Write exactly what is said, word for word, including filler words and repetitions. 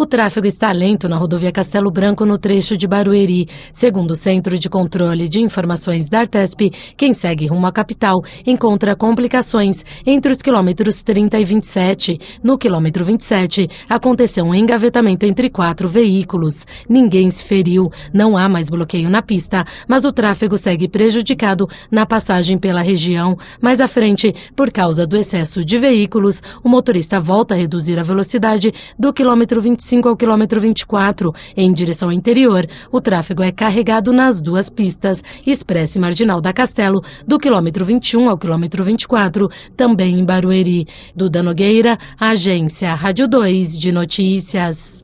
O tráfego está lento na rodovia Castelo Branco, no trecho de Barueri. Segundo o Centro de Controle de Informações da Artesp, quem segue rumo à capital encontra complicações entre os quilômetros trinta e vinte e sete. No quilômetro vinte e sete, aconteceu um engavetamento entre quatro veículos. Ninguém se feriu, não há mais bloqueio na pista, mas o tráfego segue prejudicado na passagem pela região. Mais à frente, por causa do excesso de veículos, o motorista volta a reduzir a velocidade do quilômetro vinte e cinco ao quilômetro vinte e quatro. Em direção interior, o tráfego é carregado nas duas pistas, Expressa e Marginal da Castelo, do quilômetro vinte e um ao quilômetro vinte e quatro, também em Barueri. Duda Nogueira, Agência Rádio dois de Notícias.